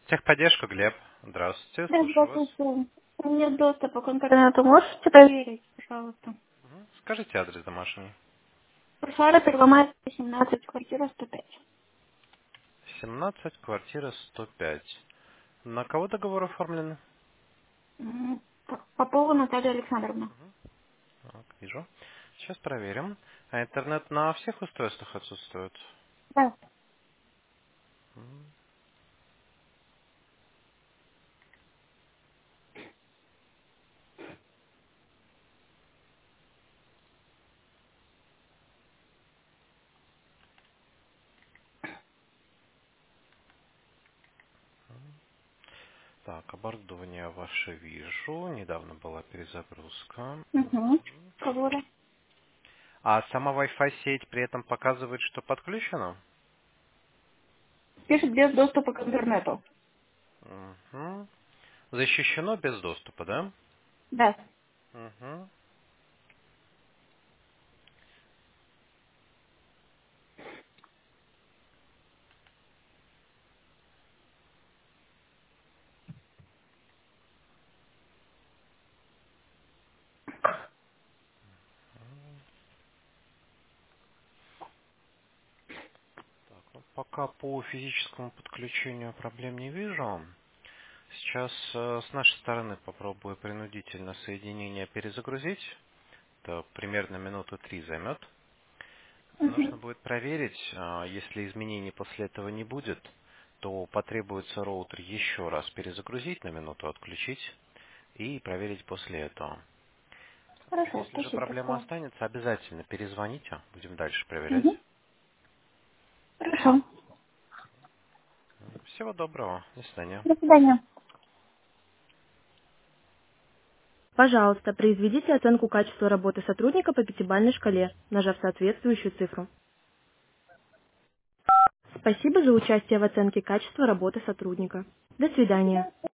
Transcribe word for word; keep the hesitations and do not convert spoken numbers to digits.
Техподдержка, Глеб. Здравствуйте, Да, слушаю вас. здравствуйте. У меня доступа к интернету. Можете проверить, пожалуйста? Мгм. Скажите адрес домашний. Прошара Первомайская, семнадцать, квартира сто пять. семнадцать, квартира сто пять. На кого договор оформлен? М, П- Попова Наталья Александровна. Так, вижу. Сейчас проверим. А интернет на всех устройствах отсутствует? Да. М, Так, оборудование ваше вижу. Недавно была перезагрузка. Угу. Кого-то. А сама Wi-Fi сеть при этом показывает, что подключена? Пишет без доступа к интернету. Мгм. Защищено без доступа, да? Да. Мгм. Так, ну, пока по физическому подключению проблем не вижу. Сейчас э, с нашей стороны попробую принудительно соединение перезагрузить. Это примерно минуты три займет. Нужно Угу. будет проверить, а, если изменений после этого не будет, то потребуется роутер еще раз перезагрузить, на минуту отключить и проверить после этого. Хорошо, Если же спасибо проблема большое. останется, обязательно перезвоните, будем дальше проверять. Угу. Хорошо. Всего доброго, до свидания. До свидания. Пожалуйста, произведите оценку качества работы сотрудника по пятибалльной шкале, нажав соответствующую цифру. Спасибо за участие в оценке качества работы сотрудника. До свидания.